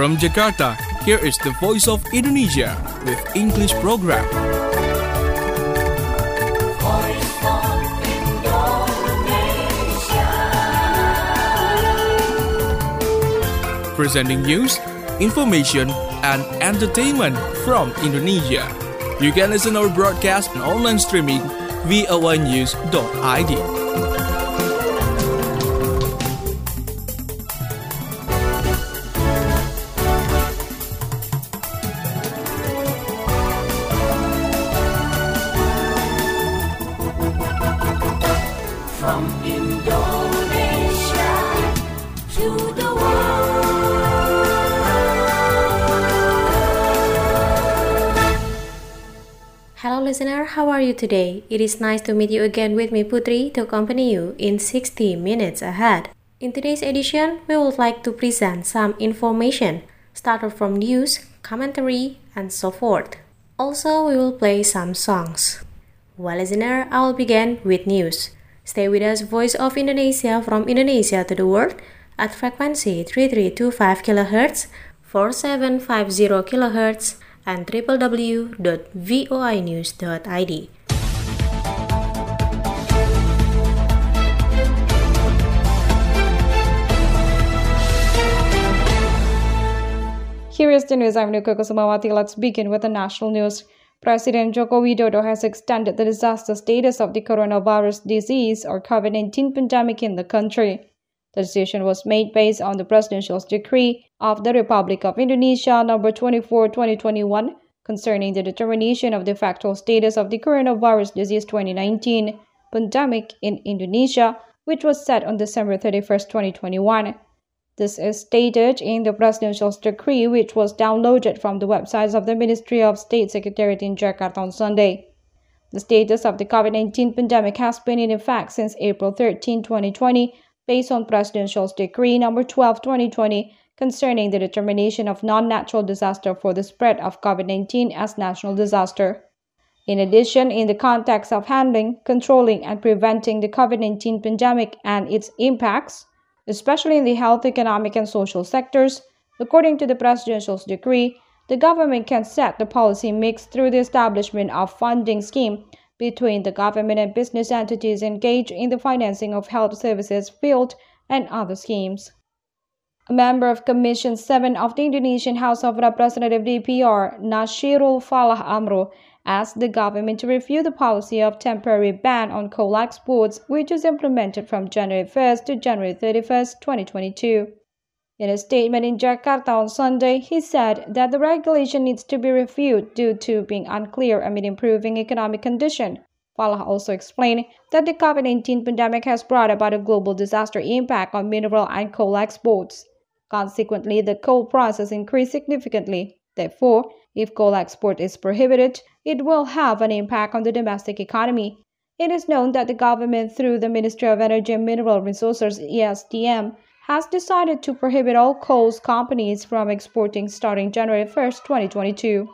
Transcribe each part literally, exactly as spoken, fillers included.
From Jakarta, here is the Voice of Indonesia with English program. Voice of Indonesia. Presenting news, information, and entertainment from Indonesia. You can listen our broadcast and online streaming v o a news dot i d. From Indonesia to the world. Hello listener, how are you today? It is nice to meet you again with me Putri to accompany you in sixty minutes ahead. In today's edition, we would like to present some information, started from news, commentary, and so forth. Also, we will play some songs. Well listener, I will begin with news. Stay with us, Voice of Indonesia from Indonesia to the world at frequency three three two five kilohertz, four seven five zero kilohertz, and w w w dot voi news dot i d. Here is the news. I'm Nuka Kusumawati. Let's begin with the national news. President Joko Widodo has extended the disaster status of the coronavirus disease or COVID nineteen pandemic in the country. The decision was made based on the presidential decree of the Republic of Indonesia number twenty-four twenty twenty-one concerning the determination of the factual status of the coronavirus disease twenty nineteen pandemic in Indonesia, which was set on December thirty-first twenty twenty-one. This is stated in the presidential decree, which was downloaded from the websites of the Ministry of State Secretariat in Jakarta on Sunday. The status of the COVID nineteen pandemic has been in effect since April thirteenth twenty twenty, based on Presidential Decree number twelve twenty twenty concerning the determination of non-natural disaster for the spread of COVID nineteen as national disaster. In addition, in the context of handling, controlling, and preventing the COVID nineteen pandemic and its impacts, especially in the health, economic, and social sectors, according to the presidential decree, the government can set the policy mix through the establishment of funding scheme between the government and business entities engaged in the financing of health services field and other schemes. A member of Commission seven of the Indonesian House of Representatives D P R, Nashirul Falah Amro, asked the government to review the policy of temporary ban on coal exports, which is implemented from January first to January thirty-first twenty twenty-two. In a statement in Jakarta on Sunday, he said that the regulation needs to be reviewed due to being unclear amid improving economic condition. Falah also explained that the COVID nineteen pandemic has brought about a global disaster impact on mineral and coal exports. Consequently, the coal prices increased significantly. Therefore, if coal export is prohibited, it will have an impact on the domestic economy. It is known that the government, through the Ministry of Energy and Mineral Resources (E S D M), has decided to prohibit all coal companies from exporting starting January first twenty twenty-two.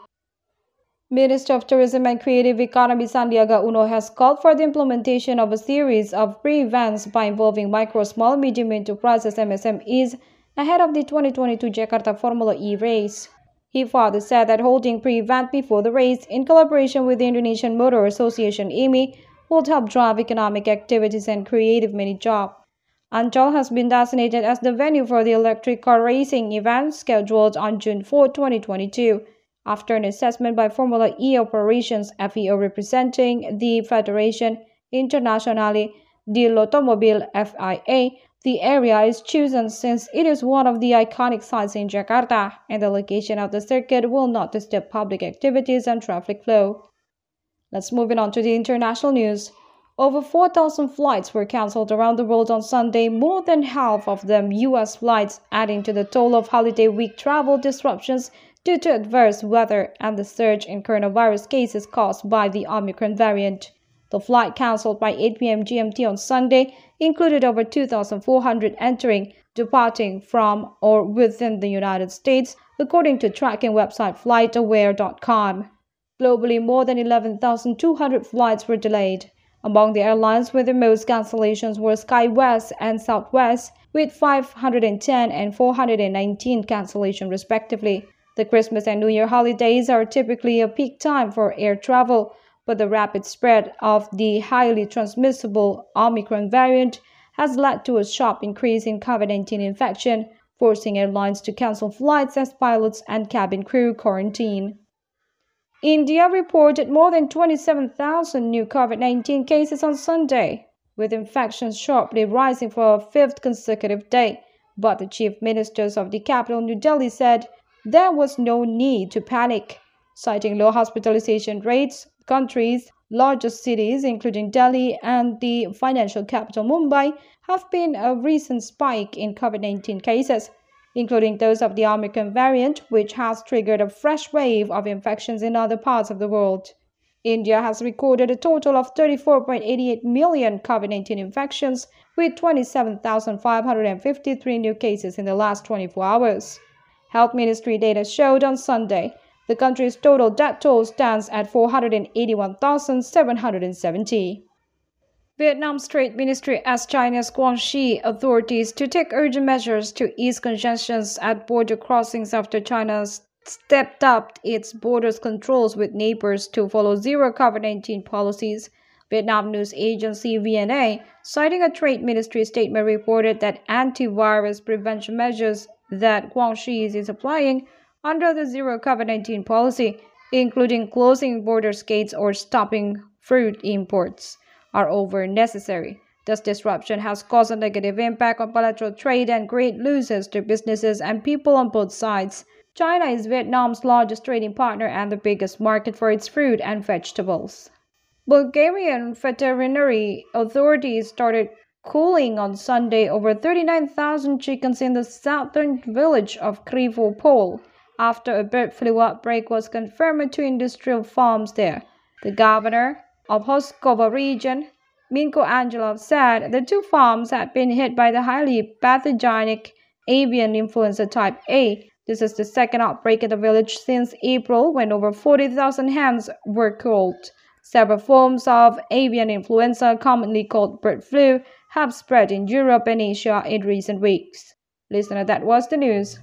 Minister of Tourism and Creative Economy Sandiaga Uno has called for the implementation of a series of pre-events by involving micro, small, medium enterprises (M S M Es) ahead of the twenty twenty-two Jakarta Formula E race. He further said that holding pre-event before the race in collaboration with the Indonesian Motor Association I M I would help drive economic activities and creative many jobs. Ancol has been designated as the venue for the electric car racing event scheduled on June fourth twenty twenty-two. After an assessment by Formula E Operations F E O representing the Federation Internazionale dell'Automobile F I A, the area is chosen since it is one of the iconic sites in Jakarta, and the location of the circuit will not disturb public activities and traffic flow. Let's move on to the international news. Over four thousand flights were cancelled around the world on Sunday, more than half of them U S flights, adding to the toll of holiday week travel disruptions due to adverse weather and the surge in coronavirus cases caused by the Omicron variant. The flight cancelled by eight p m G M T on Sunday included over two thousand four hundred entering, departing from, or within the United States, according to tracking website flight aware dot com. Globally, more than eleven thousand two hundred flights were delayed. Among the airlines with the most cancellations were SkyWest and Southwest, with five hundred ten and four hundred nineteen cancellations respectively. The Christmas and New Year holidays are typically a peak time for air travel, but the rapid spread of the highly transmissible Omicron variant has led to a sharp increase in COVID nineteen infection, forcing airlines to cancel flights as pilots and cabin crew quarantine. India reported more than twenty-seven thousand new COVID nineteen cases on Sunday, with infections sharply rising for a fifth consecutive day. But the chief ministers of the capital, New Delhi, said there was no need to panic, citing low hospitalization rates. Country's largest cities, including Delhi and the financial capital Mumbai, have been a recent spike in COVID nineteen cases, including those of the Omicron variant, which has triggered a fresh wave of infections in other parts of the world. India has recorded a total of thirty-four point eight eight million COVID nineteen infections, with twenty-seven thousand five hundred fifty-three new cases in the last twenty-four hours. Health Ministry data showed on Sunday the country's total death toll stands at four hundred eighty-one thousand seven hundred seventy. Vietnam's Trade Ministry asked China's Guangxi authorities to take urgent measures to ease congestions at border crossings after China stepped up its borders controls with neighbors to follow zero COVID nineteen policies. Vietnam news agency V N A, citing a Trade Ministry statement, reported that antivirus prevention measures that Guangxi is applying under the zero COVID nineteen policy, including closing border gates or stopping fruit imports, are over necessary. This disruption has caused a negative impact on bilateral trade and great losses to businesses and people on both sides. China is Vietnam's largest trading partner and the biggest market for its fruit and vegetables. Bulgarian veterinary authorities started culling on Sunday over thirty-nine thousand chickens in the southern village of Krivo Pole after a bird flu outbreak was confirmed at two industrial farms there. The governor of Hoskova region, Minko Angelov, said the two farms had been hit by the highly pathogenic avian influenza type A. This is the second outbreak in the village since April, when over forty thousand hens were killed. Several forms of avian influenza, commonly called bird flu, have spread in Europe and Asia in recent weeks. Listener, that was the news.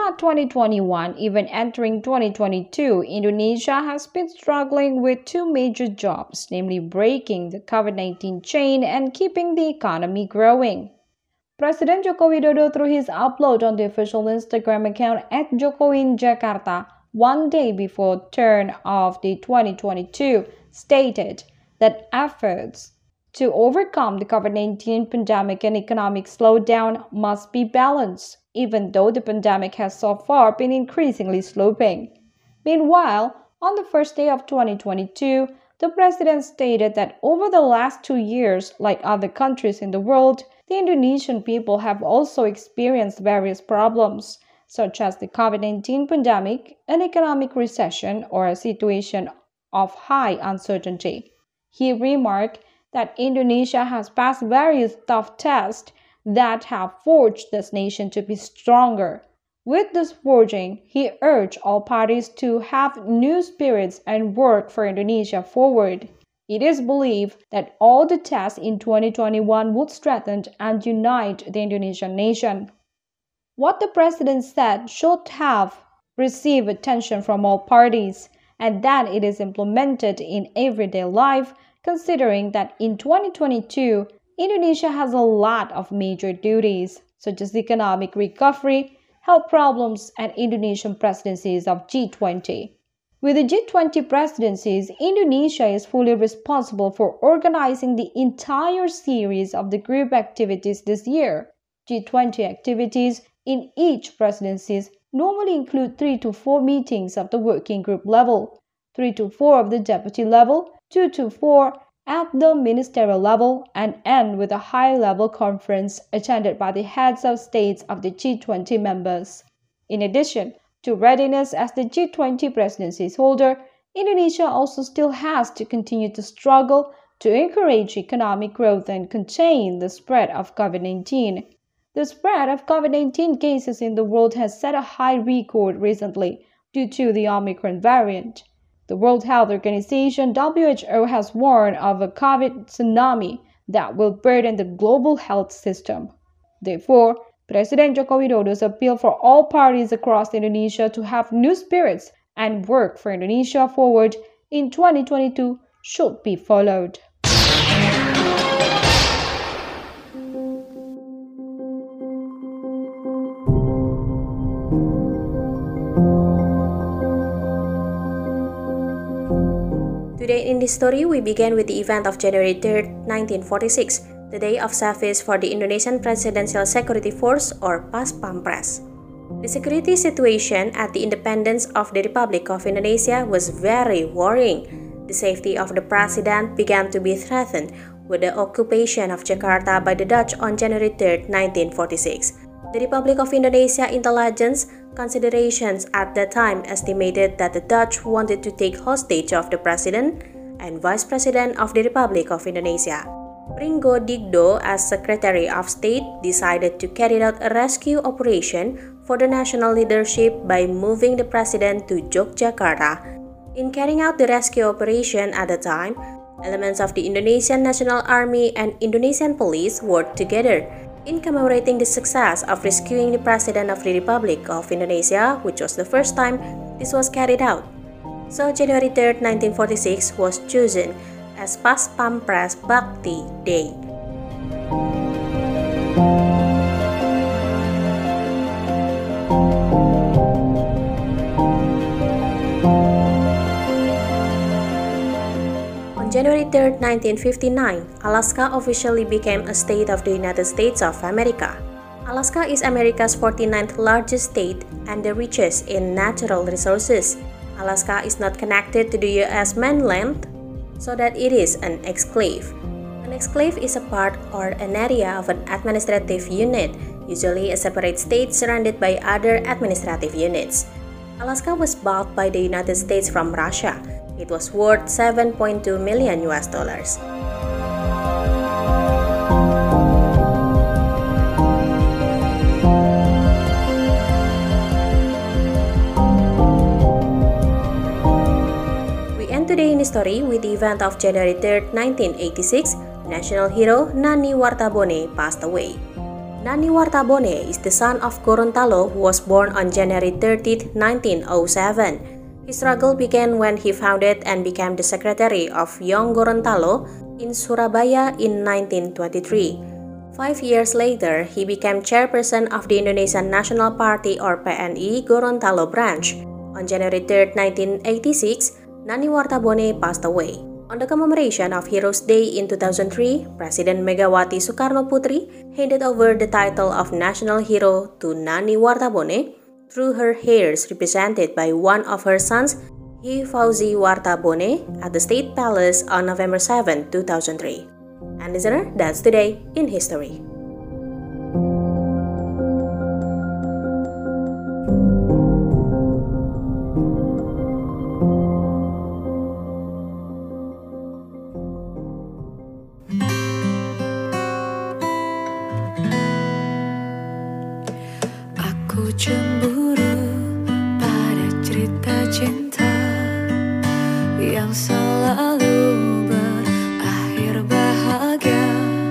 throughout twenty twenty-one, even entering twenty twenty-two, Indonesia has been struggling with two major jobs, namely breaking the COVID nineteen chain and keeping the economy growing. President Joko Widodo, through his upload on the official Instagram account at Jokowi in Jakarta one day before turn of the twenty twenty-two, stated that efforts to overcome the COVID nineteen pandemic and economic slowdown must be balanced, even though the pandemic has so far been increasingly sloping. Meanwhile, on the first day of twenty twenty-two, the president stated that over the last two years, like other countries in the world, the Indonesian people have also experienced various problems, such as the COVID nineteen pandemic, an economic recession, or a situation of high uncertainty. He remarked that Indonesia has passed various tough tests that have forged this nation to be stronger. With this forging, he urged all parties to have new spirits and work for Indonesia forward. It is believed that all the tests in twenty twenty-one would strengthen and unite the Indonesian nation. What the president said should have received attention from all parties, and that it is implemented in everyday life, considering that in twenty twenty-two, Indonesia has a lot of major duties, such as economic recovery, health problems, and Indonesian presidencies of G twenty. With the G twenty presidencies, Indonesia is fully responsible for organizing the entire series of the group activities this year. G twenty activities in each presidency normally include three to four meetings of the working group level, three to four of the deputy level, two to four at the ministerial level, and end with a high-level conference attended by the heads of states of the G twenty members. In addition to readiness as the G twenty presidency's holder, Indonesia also still has to continue to struggle to encourage economic growth and contain the spread of COVID nineteen. The spread of COVID nineteen cases in the world has set a high record recently due to the Omicron variant. The World Health Organization W H O has warned of a COVID tsunami that will burden the global health system. Therefore, President Joko Widodo's appeal for all parties across Indonesia to have new spirits and work for Indonesia forward in twenty twenty-two should be followed. Today in this story, we begin with the event of January third, nineteen forty-six, the day of service for the Indonesian Presidential Security Force, or Pas Pampres. The security situation at the independence of the Republic of Indonesia was very worrying. The safety of the president began to be threatened with the occupation of Jakarta by the Dutch on January third, nineteen forty-six. The Republic of Indonesia intelligence considerations at that time estimated that the Dutch wanted to take hostage of the President and Vice President of the Republic of Indonesia. Pringgo Digdo, as Secretary of State, decided to carry out a rescue operation for the national leadership by moving the President to Yogyakarta. In carrying out the rescue operation at the time, elements of the Indonesian National Army and Indonesian Police worked together in commemorating the success of rescuing the President of the Republic of Indonesia, which was the first time this was carried out. So January third, nineteen forty-six was chosen as Pas Pampres Bakti Day. On January third, nineteen fifty-nine, Alaska officially became a state of the United States of America. Alaska is America's forty-ninth largest state and the richest in natural resources. Alaska is not connected to the U S mainland, so that it is an exclave. An exclave is a part or an area of an administrative unit, usually a separate state surrounded by other administrative units. Alaska was bought by the United States from Russia. It was worth seven point two million U S dollars. We end today in history with the event of January third, nineteen eighty-six. National hero Nani Wartabone passed away. Nani Wartabone is the son of Gorontalo who was born on January thirtieth, nineteen oh seven. His struggle began when he founded and became the secretary of Young Gorontalo in Surabaya in nineteen twenty-three. Five years later, he became chairperson of the Indonesian National Party or P N I Gorontalo branch. On January third, nineteen eighty-six, Nani Wartabone passed away. On the commemoration of Heroes Day in two thousand three, President Megawati Soekarno Putri handed over the title of National Hero to Nani Wartabone through her heirs represented by one of her sons, Hy Fauzi Wartabone, at the State Palace on November seventh, two thousand three. And listener, that's today in history. Aku cemburu pada cerita cinta yang selalu berakhir bahagia.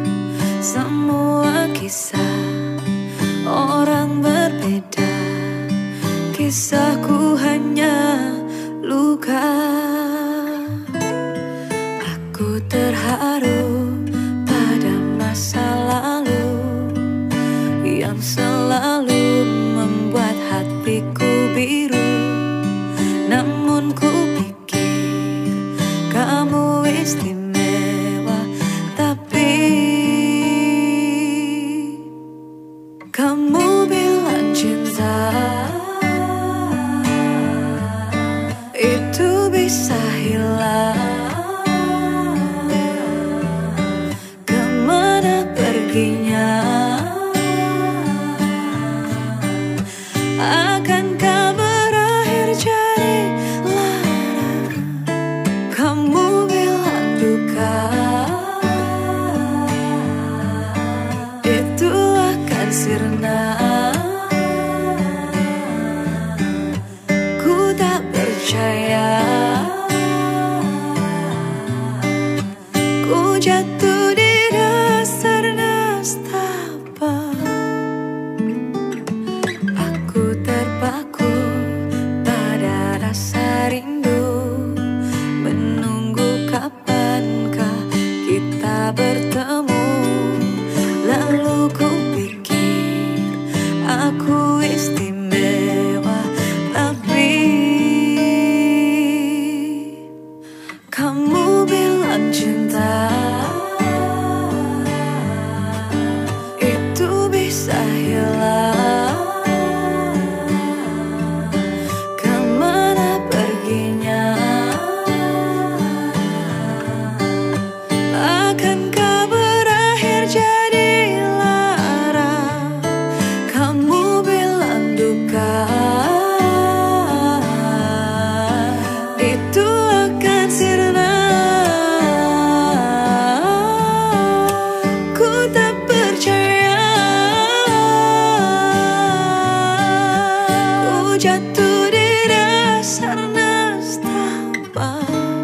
Semua kisah orang berbeda, kisahku hanya luka. Aku terharu pada masa lalu yang selalu membuat hatiku biru. Namun ku pikir kamu istimewa, tapi kamu bilang cinta itu bisa hilang. Kemana perginya? Akankah berakhir jadi lara? Kamu bilang duka itu akan sirna. Ku tak percaya. Ku jatuh di dasar nestapa. Terpaku pada rasa rindu, menunggu kapankah kita bertemu. Lalu ku pikir aku istimewa, tapi kamu bilang cinta itu bisa hilang. Akankah berakhir jadi lara? Kamu bilang duka itu akan sirna. Ku tak percaya. Ku jatuh di dasar nestapa.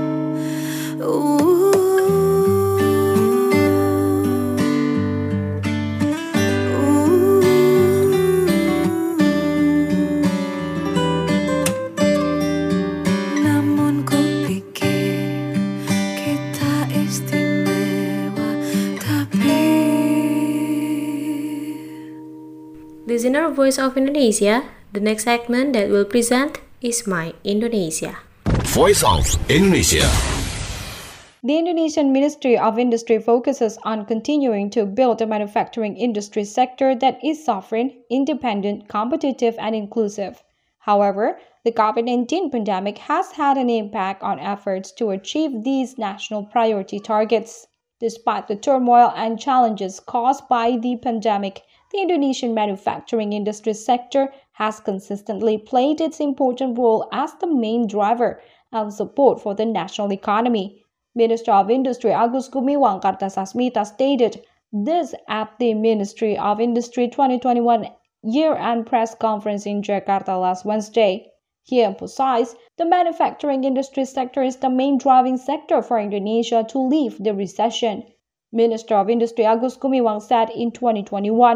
Listener Voice of Indonesia, the next segment that we'll present is My Indonesia. Voice of Indonesia. The Indonesian Ministry of Industry focuses on continuing to build a manufacturing industry sector that is sovereign, independent, competitive, and inclusive. However, the COVID nineteen pandemic has had an impact on efforts to achieve these national priority targets. Despite the turmoil and challenges caused by the pandemic, the Indonesian manufacturing industry sector has consistently played its important role as the main driver and support for the national economy. Minister of Industry Agus Gumiwang Kartasasmita stated this at the Ministry of Industry twenty twenty-one year-end press conference in Jakarta last Wednesday. He emphasized the manufacturing industry sector is the main driving sector for Indonesia to leave the recession. Minister of Industry Agus Gumiwang said in twenty twenty-one,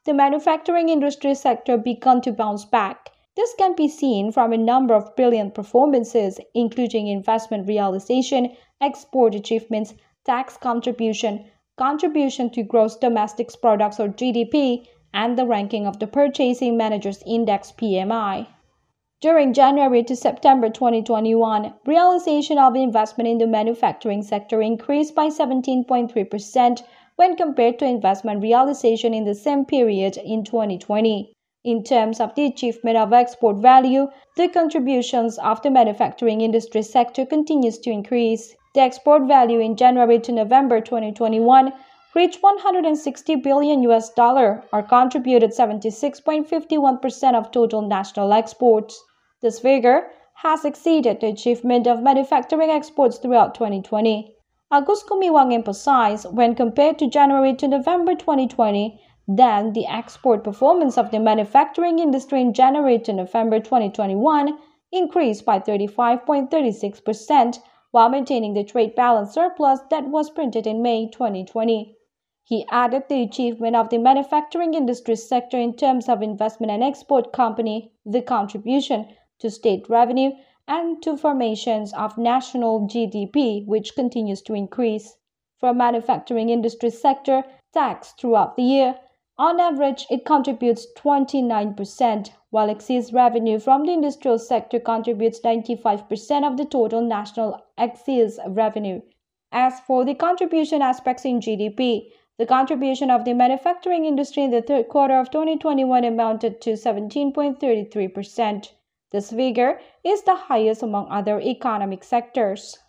the manufacturing industry sector began to bounce back. This can be seen from a number of brilliant performances, including investment realization, export achievements, tax contribution, contribution to gross domestic products or G D P, and the ranking of the Purchasing Managers Index P M I. During January to September twenty twenty-one, realization of investment in the manufacturing sector increased by seventeen point three percent when compared to investment realization in the same period in twenty twenty. In terms of the achievement of export value, the contributions of the manufacturing industry sector continues to increase. The export value in January to November twenty twenty-one reached one hundred sixty billion U S dollar, or contributed seventy-six point five one percent of total national exports. This figure has exceeded the achievement of manufacturing exports throughout twenty twenty. Agus Gumiwang emphasized, when compared to January to November twenty twenty, then the export performance of the manufacturing industry in January to November twenty twenty-one increased by thirty-five point three six percent, while maintaining the trade balance surplus that was printed in May twenty twenty. He added the achievement of the manufacturing industry sector in terms of investment and export company, the contribution to state revenue, and to formations of national G D P, which continues to increase. For manufacturing industry sector, tax throughout the year, on average, it contributes twenty-nine percent, while excess revenue from the industrial sector contributes ninety-five percent of the total national excess revenue. As for the contribution aspects in G D P, the contribution of the manufacturing industry in the third quarter of twenty twenty-one amounted to seventeen point three three percent. This figure is the highest among other economic sectors.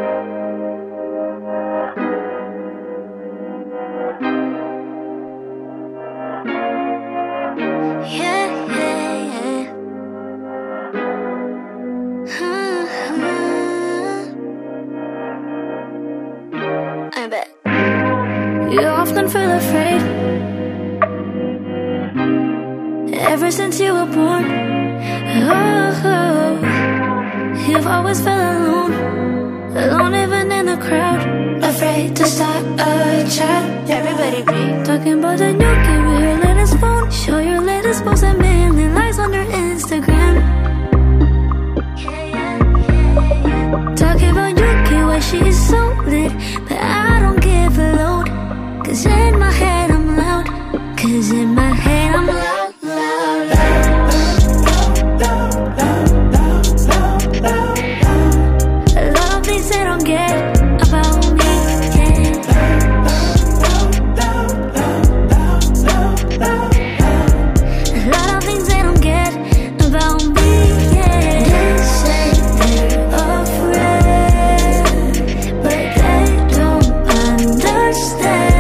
You often feel afraid ever since you were born. Oh, you've always felt alone, alone even in the crowd, afraid to start a chat. Everybody be talking about the new kid with your latest phone. Show your latest post and million likes on your Instagram. Talking about your kid, why she is so lit, but I don't give a load. Cause in my head I'm loud, cause in my head I'm loud, loud, loud. A lot of things they don't get about me, yeah. A lot of things they don't get about me, yeah. They say they're afraid, but they don't understand.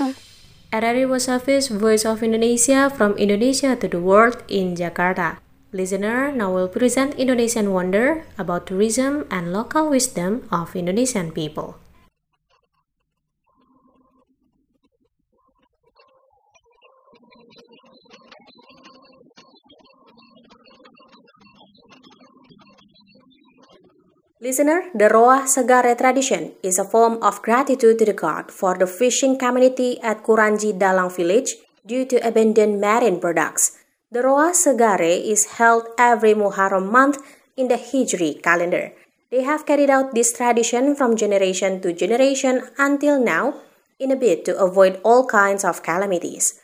R R I World Service, Voice of Indonesia, from Indonesia to the world in Jakarta. Listener, now we'll present Indonesian Wonder about tourism and local wisdom of Indonesian people. Listener, the Roa Segare tradition is a form of gratitude to the god for the fishing community at Kuranji Dalang village due to abandoned marine products. The Roa Segare is held every Muharram month in the Hijri calendar. They have carried out this tradition from generation to generation until now in a bid to avoid all kinds of calamities.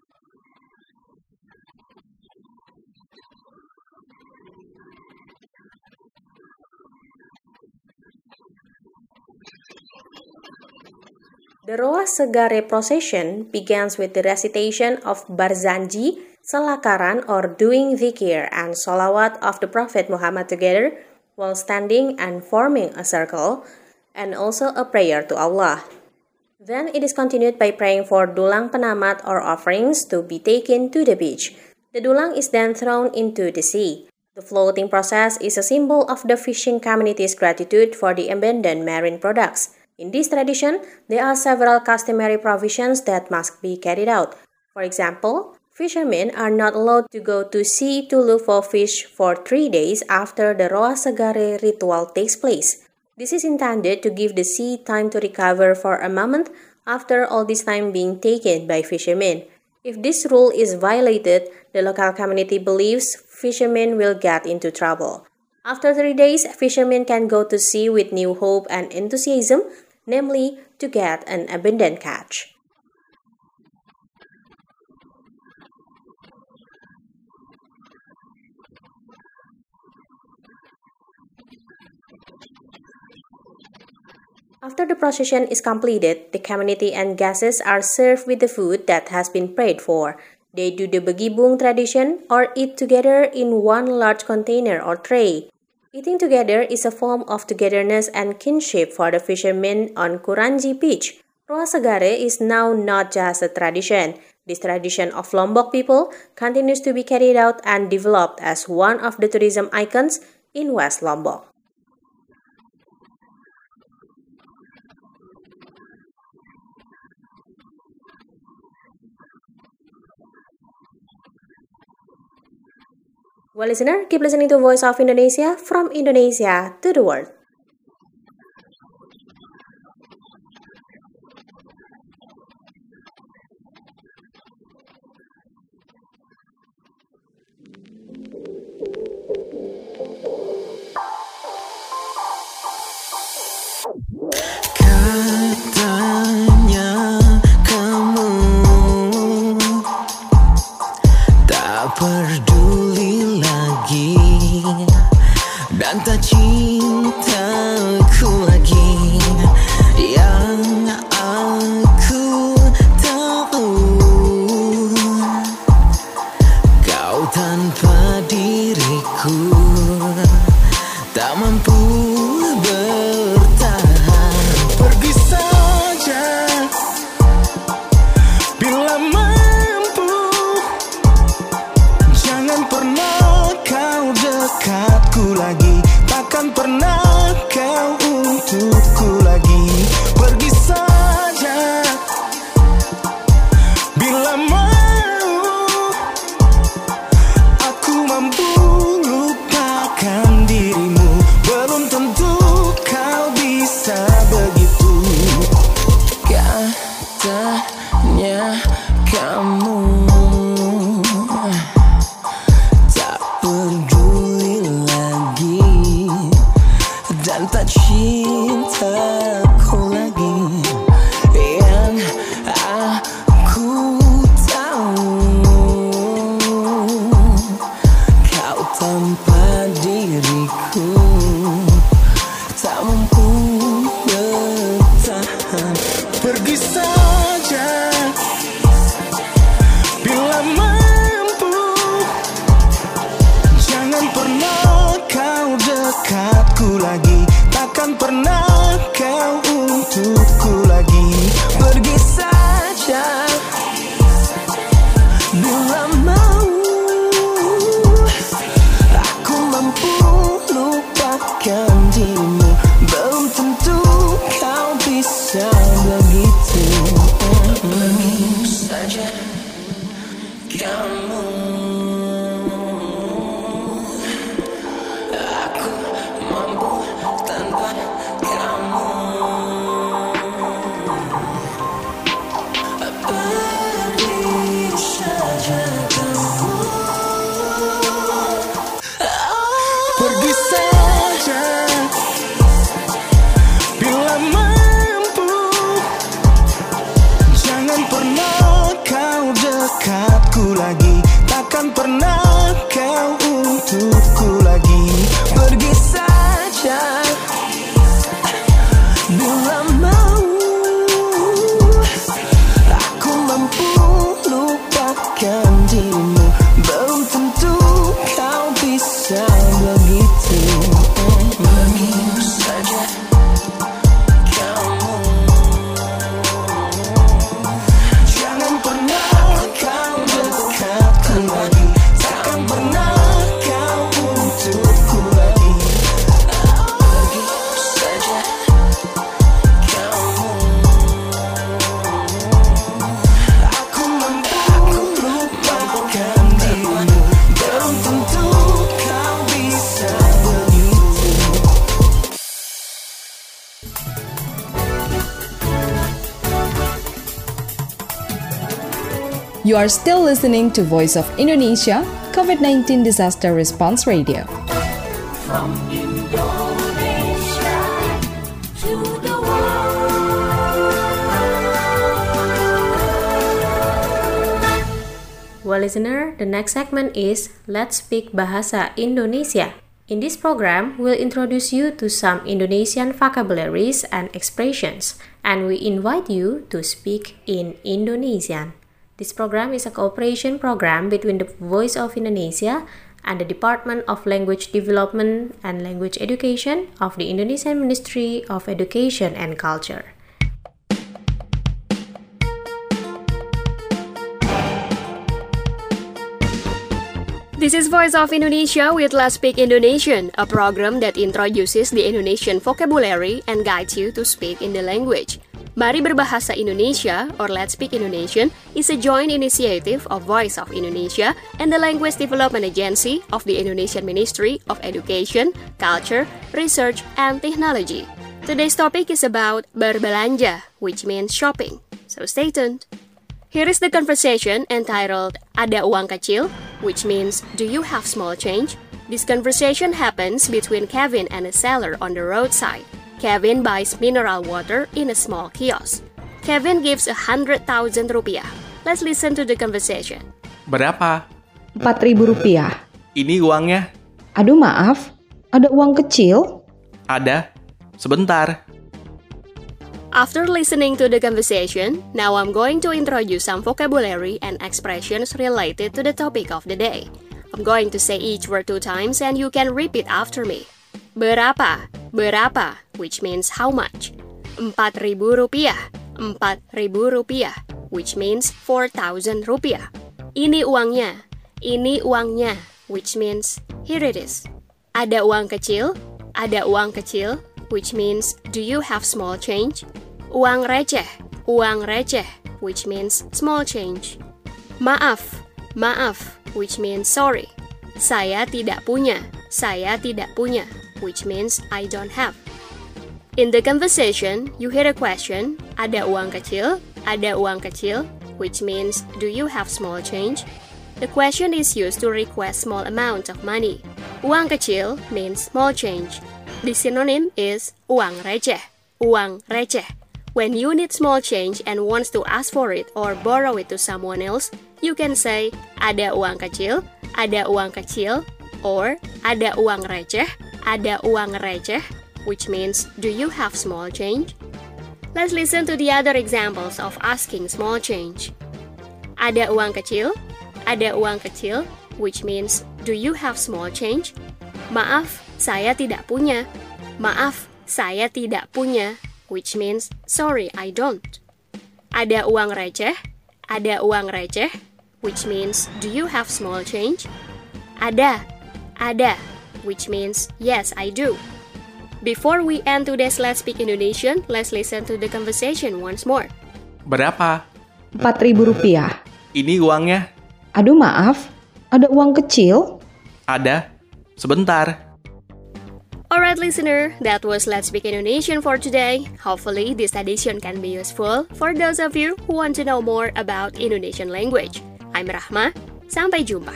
The Roa Segare procession begins with the recitation of Barzanji, Selakaran or doing zikir and solawat of the Prophet Muhammad together while standing and forming a circle, and also a prayer to Allah. Then it is continued by praying for dulang penamat or offerings to be taken to the beach. The dulang is then thrown into the sea. The floating process is a symbol of the fishing community's gratitude for the abandoned marine products. In this tradition, there are several customary provisions that must be carried out. For example, fishermen are not allowed to go to sea to look for fish for three days after the Roa Segare ritual takes place. This is intended to give the sea time to recover for a moment after all this time being taken by fishermen. If this rule is violated, the local community believes fishermen will get into trouble. After three days, fishermen can go to sea with new hope and enthusiasm, namely to get an abundant catch. After the procession is completed, the community and guests are served with the food that has been prayed for. They do the begibung tradition or eat together in one large container or tray. Eating together is a form of togetherness and kinship for the fishermen on Kuranji Beach. Roa Segare is now not just a tradition. This tradition of Lombok people continues to be carried out and developed as one of the tourism icons in West Lombok. Well, listener, keep listening to Voice of Indonesia from Indonesia to the world. Katanya kamu tak peduli lagi dan tak cintaku lagi. Yang aku tahu, kau tanpa diriku tak mampu bertahan. Pergi saja bila mampu, jangan pernah kau dekatku lagi, takkan pernah kau untukku lagi. Pergi saja bila mau, aku mampu lupakan dirimu. Belum tentu kau bisa begitu. Katanya kamu tak peduli lagi dan tak cintaku lagi. Yang aku tahu, kau tanpa diriku tak mampu bertahan. Pergi saja bila mampu, jangan pernah kau dekatku lagi, takkan pernah kau untukku lagi. Pergi saja bila mau, bisa begitu. Begitu saja kamu, aku mampu tanpa kamu. Pergi saja kamu, pergi saja bila mampu. Jangan pernah kau dekatku lagi, takkan pernah kau untukku lagi. Pergi saja bila mau. Aku mampu lupakan dirimu, belum tentu kau bisa begitu. Begitu saja kamu, jangan pernah kau dekatku lagi, takkan pernah kau untukku lagi. Begitu saja kamu, aku mampu lupakan dirimu, belum tentu kau bisa begitu. You are still listening to Voice of Indonesia, COVID nineteen Disaster Response Radio. From Indonesia to the world. Well, listener, the next segment is Let's Speak Bahasa Indonesia. In this program, we'll introduce you to some Indonesian vocabularies and expressions, and we invite you to speak in Indonesian. This program is a cooperation program between the Voice of Indonesia and the Department of Language Development and Language Education of the Indonesian Ministry of Education and Culture. This is Voice of Indonesia with Let's Speak Indonesian, a program that introduces the Indonesian vocabulary and guides you to speak in the language. Mari Berbahasa Indonesia, or Let's Speak Indonesian, is a joint initiative of Voice of Indonesia and the Language Development Agency of the Indonesian Ministry of Education, Culture, Research, and Technology. Today's topic is about berbelanja, which means shopping. So stay tuned. Here is the conversation entitled Ada uang kecil, which means do you have small change? This conversation happens between Kevin and a seller on the roadside. Kevin buys mineral water in a small kiosk. Kevin gives a hundred thousand rupiah. Let's listen to the conversation. Berapa? Empat ribu rupiah. Ini uangnya. Aduh maaf, ada uang kecil? Ada. Sebentar. After listening to the conversation, now I'm going to introduce some vocabulary and expressions related to the topic of the day. I'm going to say each word two times and you can repeat after me. Berapa? Berapa, which means how much. Empat ribu rupiah. Empat ribu rupiah, which means four thousand rupiah. Ini uangnya. Ini uangnya, which means here it is. Ada uang kecil. Ada uang kecil, which means do you have small change? Uang receh. Uang receh, which means small change. Maaf. Maaf, which means sorry. Saya tidak punya. Saya tidak punya, which means I don't have. In the conversation, you hear a question, ada uang kecil, ada uang kecil, which means do you have small change? The question is used to request small amount of money. Uang kecil means small change. The synonym is uang receh, uang receh. When you need small change and wants to ask for it or borrow it to someone else, you can say ada uang kecil, ada uang kecil, or ada uang receh, ada uang receh, which means do you have small change? Let's listen to the other examples of asking small change. Ada uang kecil, ada uang kecil, which means do you have small change? Maaf, saya tidak punya. Maaf, saya tidak punya, which means sorry, I don't. Ada uang receh, ada uang receh, which means do you have small change? Ada, ada, which means yes, I do. Before we end today's Let's Speak Indonesian, let's listen to the conversation once more. Berapa? Empat ribu rupiah. Ini uangnya. Aduh maaf, ada uang kecil? Ada. Sebentar. Alright listener, that was Let's Speak Indonesian for today. Hopefully this edition can be useful for those of you who want to know more about Indonesian language. I'm Rahma, sampai jumpa.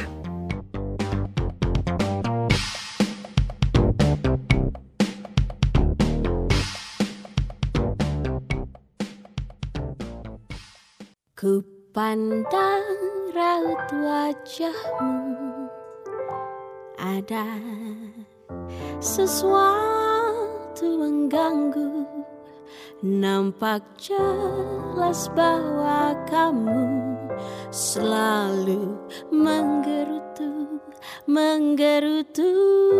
Ku pandang raut wajahmu, ada sesuatu mengganggu. Nampak jelas bahwa kamu selalu menggerutu, menggerutu.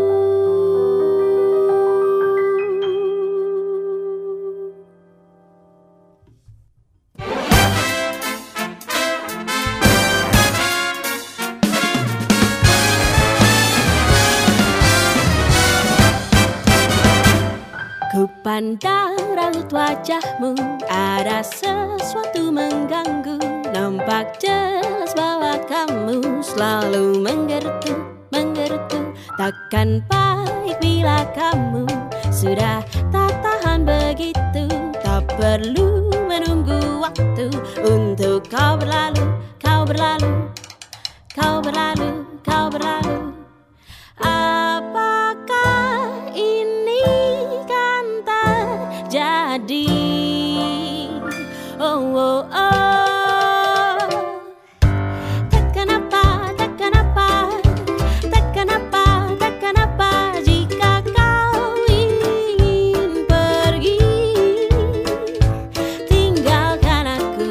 Ku pandang raut wajahmu, ada sesuatu mengganggu. Nampak jelas bahwa kamu selalu menggerutu, menggerutu. Takkan baik bila kamu sudah tak tahan begitu. Tak perlu menunggu waktu untuk kau berlalu, kau berlalu, kau berlalu, kau berlalu. Apakah ini kan terjadi? Oh, oh, oh. Tak kenapa, tak kenapa, tak kenapa, tak kenapa jika kau ingin pergi, tinggalkan aku,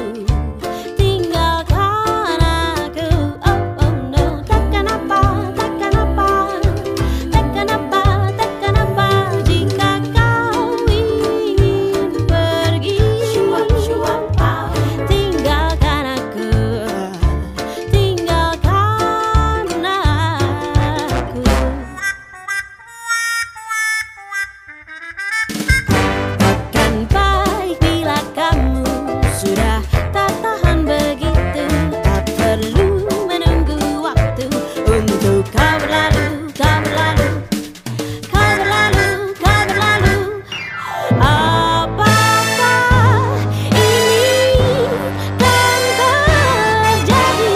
tinggalkan aku. Oh, oh no. Tak kenapa, tak kenapa, tak kenapa, tak kenapa jika kau ingin pergi, tinggalkan aku, tinggalkan aku. Takkan baik bila kamu sudah tak tahan begitu. Tak perlu menunggu waktu untuk kau berlalu, kau berlalu, kau berlalu, kau berlalu. Apakah ini kan terjadi?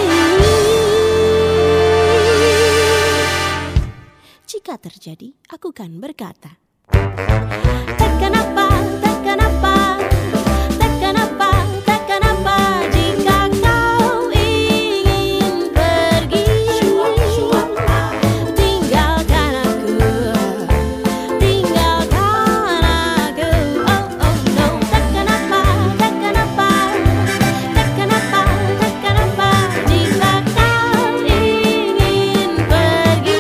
Jika terjadi, aku kan berkata, tak kenapa, tak kenapa, tak kenapa, tak kenapa jika kau ingin pergi, tinggalkan aku, tinggalkan aku. Oh, oh no. Tak kenapa, tak kenapa, tak kenapa, tak kenapa jika kau ingin pergi,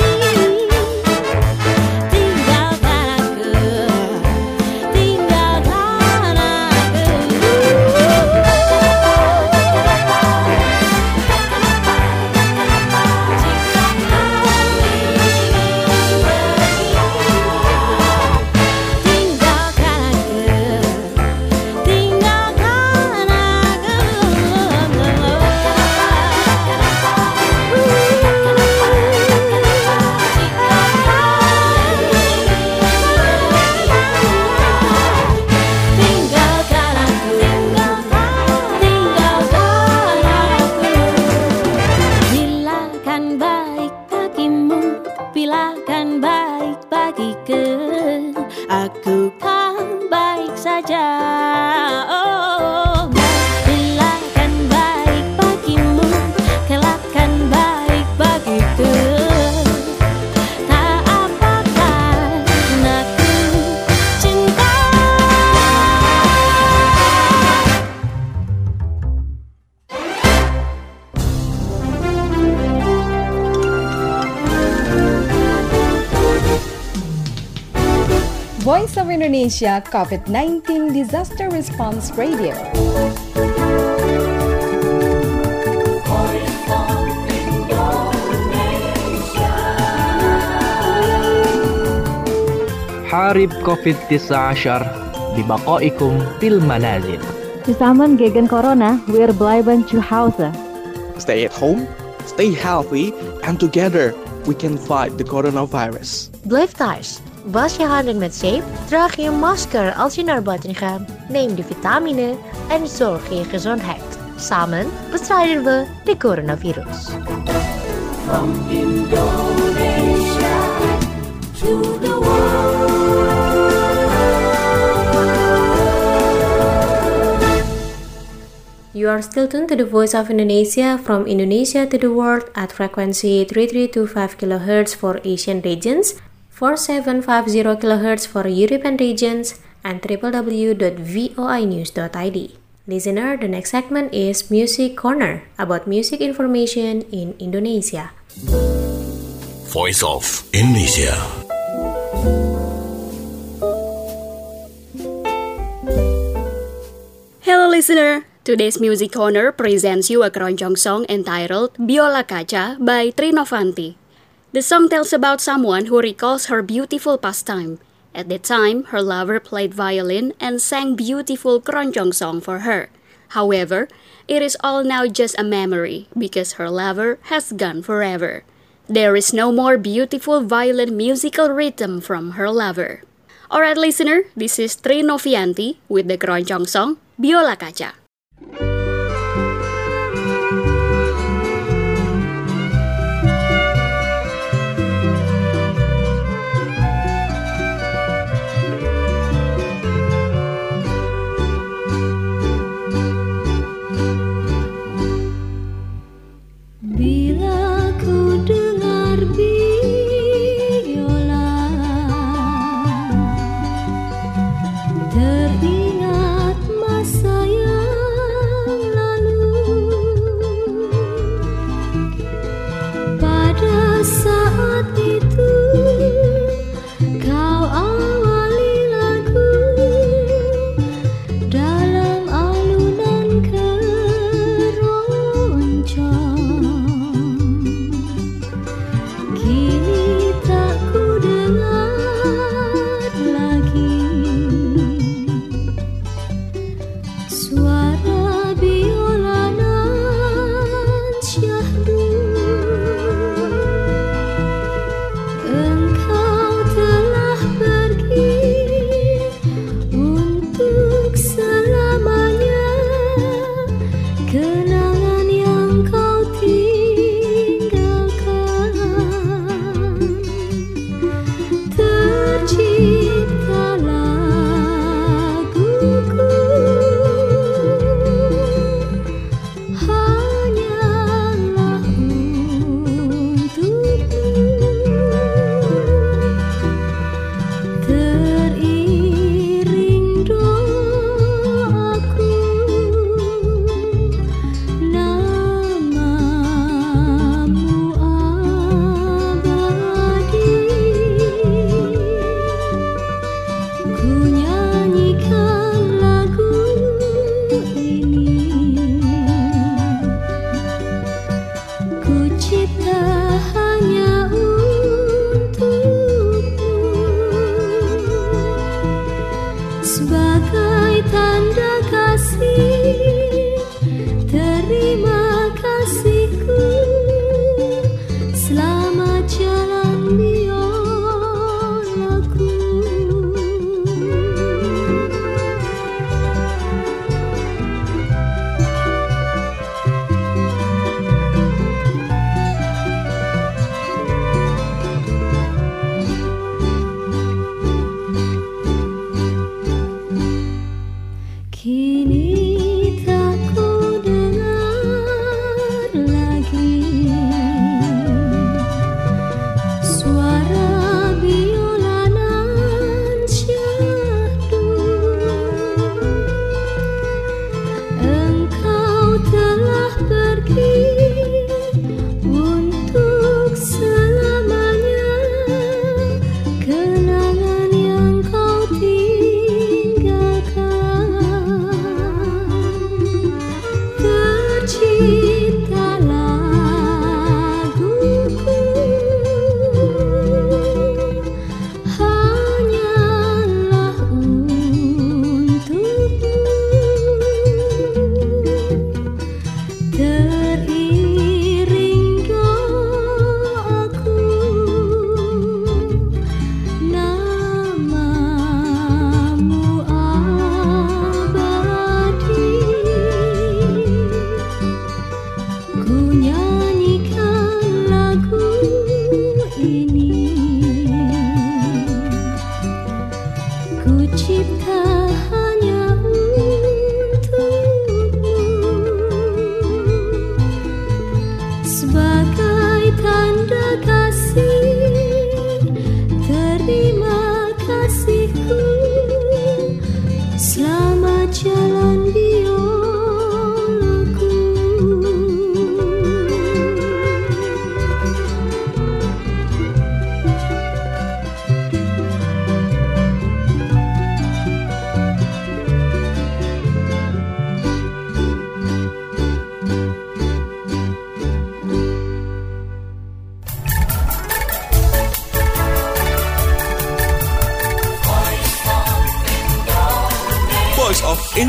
tinggalkan aku, tinggalkan Bila kan baik bagiku, aku kan baik saja. Oh, bila kan baik bagimu, kelak kan baik bagiku. Tak apakan aku cinta. Voice of Indonesia COVID nineteen Disaster Response Radio. حارب كوفيد تسعة عشر ببقائكم في المنازل. Zusammen gegen Corona, wir bleiben zu Hause. Stay at home, stay healthy, and together we can fight the coronavirus. Blijf thuis. Was je handen met zeep, draag je een masker als je naar buiten gaat, neem de vitamine en zorg voor je gezondheid. Samen bestrijden we de coronavirus. From Indonesia to the world. You are still tuned to the Voice of Indonesia from Indonesia to the world at frequency three three two five kilohertz for Asian regions, four seven five zero kilohertz for European regions, and w w w dot voi news dot i d. Listener, the next segment is Music Corner, about music information in Indonesia. Voice of Indonesia. Hello listener, today's Music Corner presents you a keroncong song entitled Biola Kaca by Trinovanti. The song tells about someone who recalls her beautiful pastime. At that time, her lover played violin and sang beautiful keroncong song for her. However, it is all now just a memory because her lover has gone forever. There is no more beautiful violin musical rhythm from her lover. Alright listener, this is Trinovianti with the keroncong song Biola Kaca. Bila ku dengar biola, teringat masa yang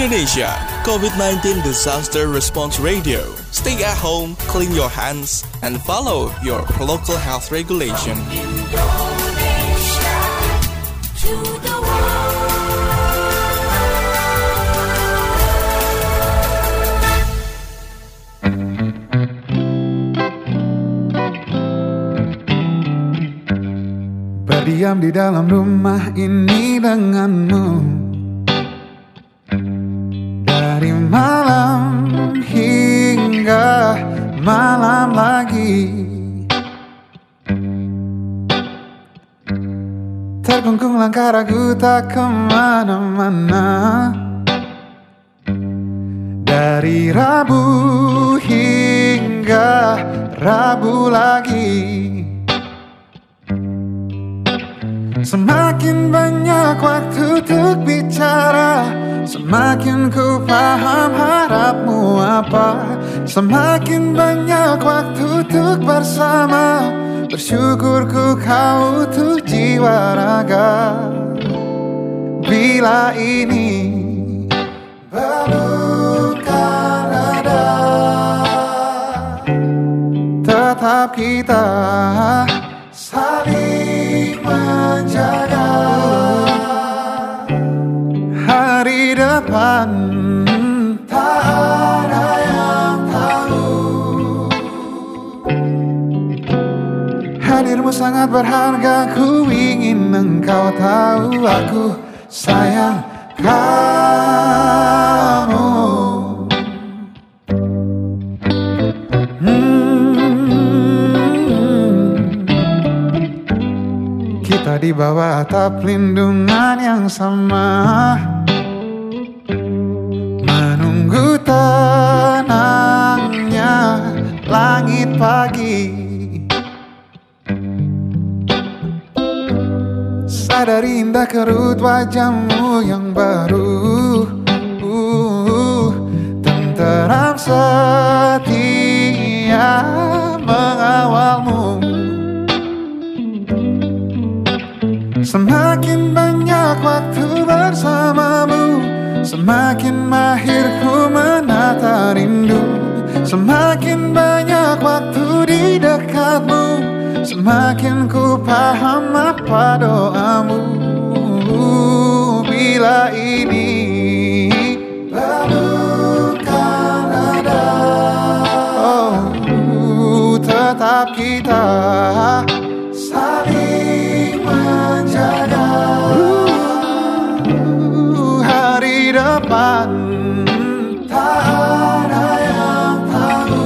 Indonesia, COVID nineteen Disaster Response Radio. Stay at home, clean your hands, and follow your local health regulation. Indonesia to the world. Berdiam di dalam rumah ini denganmu, dari malam hingga malam lagi, terkungkung langkah ragu tak kemana-mana. Dari Rabu hingga Rabu lagi, semakin banyak waktu untuk bicara, semakin ku paham harapmu apa. Semakin banyak waktu untuk bersama, bersyukurku kau untuk jiwa raga. Bila ini belumkan ada, tetap kita saling menjaga. Hari depan tak ada yang tahu. Hadirmu sangat berharga, ku ingin engkau tahu. Aku sayang kamu. Kita di bawah atap lindungan yang sama, menunggu tenangnya langit pagi. Sadari indah kerut wajahmu yang baru, uh, tenteram setia mengawalmu. Semakin banyak waktu bersamamu, semakin mahir ku menata rindu. Semakin banyak waktu di dekatmu, semakin ku paham apa doamu. Bila ini belumkan ada, oh, tetap kita saling menjaga. uh, Hari depan tak ada yang tahu.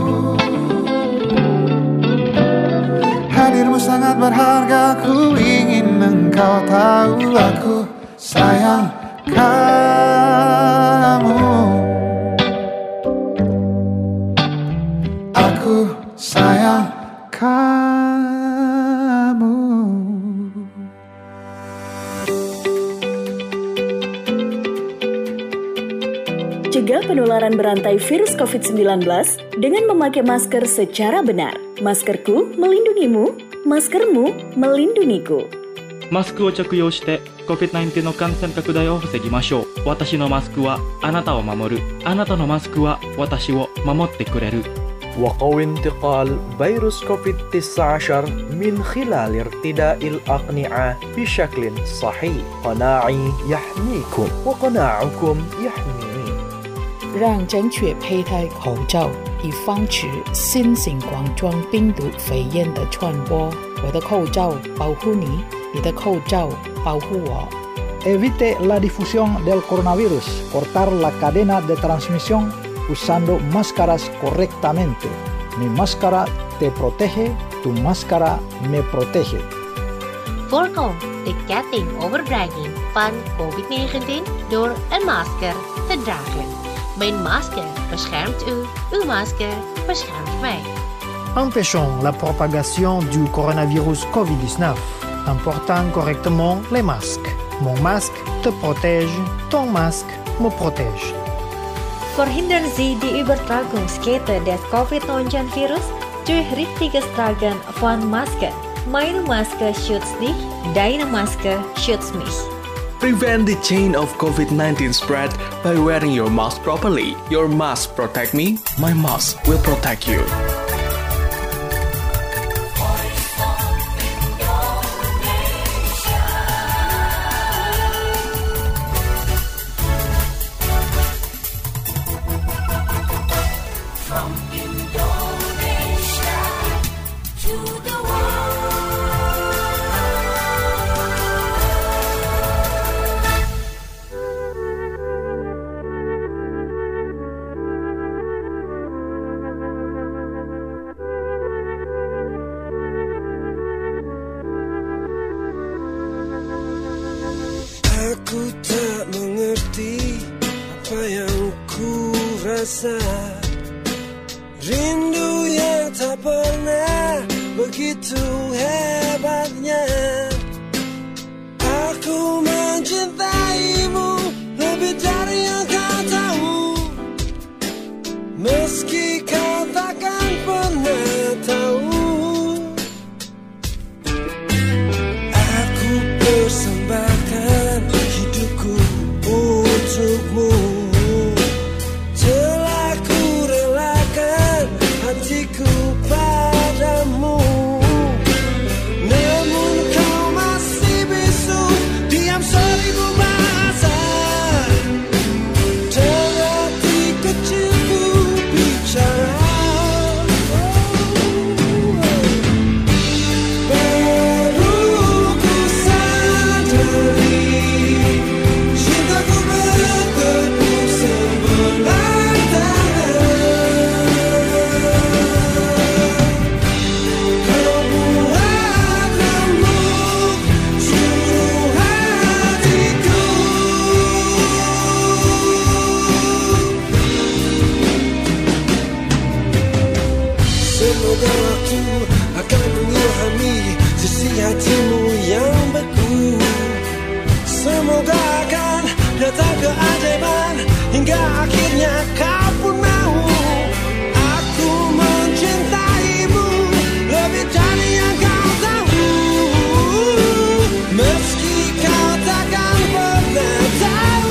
Hadirmu sangat berharga, ku ingin engkau tahu. Aku sayang kamu. Aku sayang kamu. Cegah penularan berantai virus covid sembilan belas dengan memakai masker secara benar. Maskerku melindungimu, maskermu melindungiku. マスクを着用して コビッドナインティーン の感染拡大を防ぎましょう。私のマスクはあなたを守る。あなたのマスクは私を守ってくれる。 وقوي انتقال فيروس كوفيد تسعة عشر من خلال ارتداء الأقنعة بشكل صحيح. قناعي يحميكم وقناعكم يحميني. 让正确佩戴口罩，以防止新型冠状病毒肺炎的传播。我的口罩保护你，你的口罩保护我。 Evite la difusión del coronavirus. Cortar la cadena de transmisión usando máscaras correctamente. Mi máscara te protege, tu máscara me protege. Voorkom de ketting overdraging van covid negentien door een masker te dragen. Mijn masker beschermt u, uw masker beschermt mij. Empêchons la propagation du coronavirus covid dix-neuf en portant correctement les masques. Mon masque te protège, ton masque me protège. Verhindern Sie die Übertragungskette des covid neunzehn virus durch richtiges Tragen von Masken. Meine Maske schützt dich, deine Maske schützt mich. Prevent the chain of COVID nineteen spread by wearing your mask properly. Your mask protect me, my mask will protect you. From Indonesia to the world. Aku tak mengerti apa yang ku rasa. Rindu yang tak pernah begitu hebatnya. Aku mencintaimu lebih dari yang kau tahu. Meski kau takkan pernah tahu. Aku persembahkan hidupku untukmu. Hatiku padamu, namun kau masih bisu, diam seribu bahasa. Dan hati kecilku bicara. Baru ku sadari, cintaku bertepuk sebelah tangan. Semoga waktu akan mengilhami sisi hatimu yang beku. Semoga akan datang keajaiban hingga akhirnya kau pun mau. Aku mencintaimu lebih dari yang kau tahu. Meski kau takkan pernah tahu.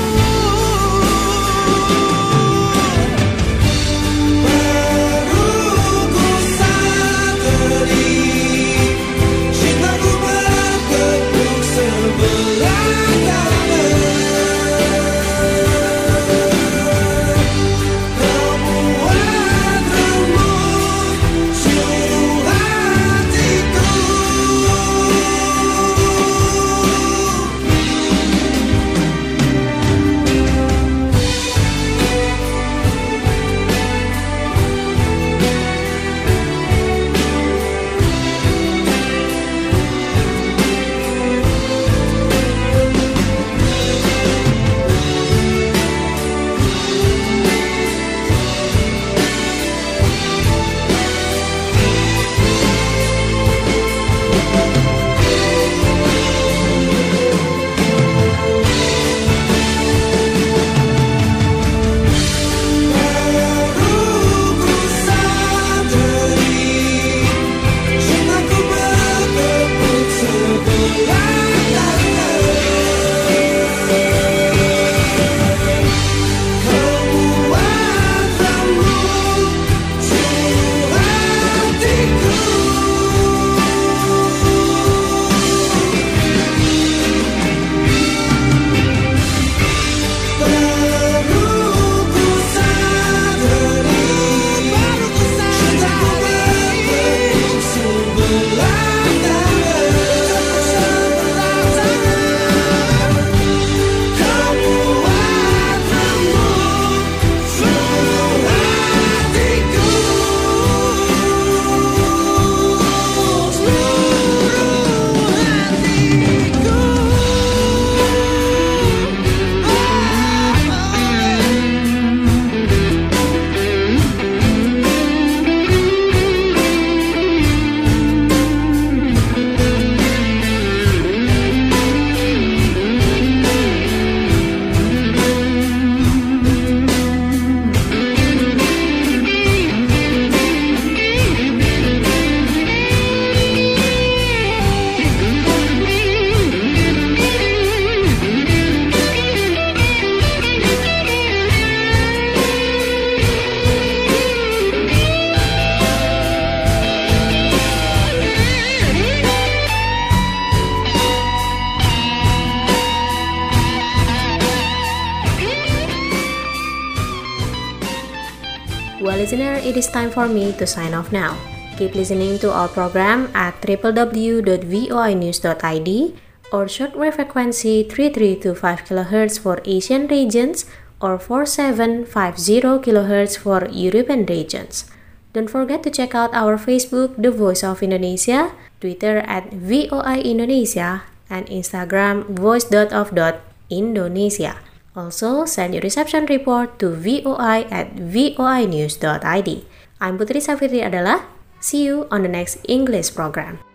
Well, listener, it is time for me to sign off now. Keep listening to our program at w w w dot voi news dot i d or shortwave frequency three three two five kilohertz for Asian regions or four seven five zero kilohertz for European regions. Don't forget to check out our Facebook, The Voice of Indonesia, Twitter at V O I Indonesia, and Instagram voice dot of dot indonesia. Also, send your reception report to voi at voi news dot i d. I'm Putri Safitri Adalah. See you on the next English program.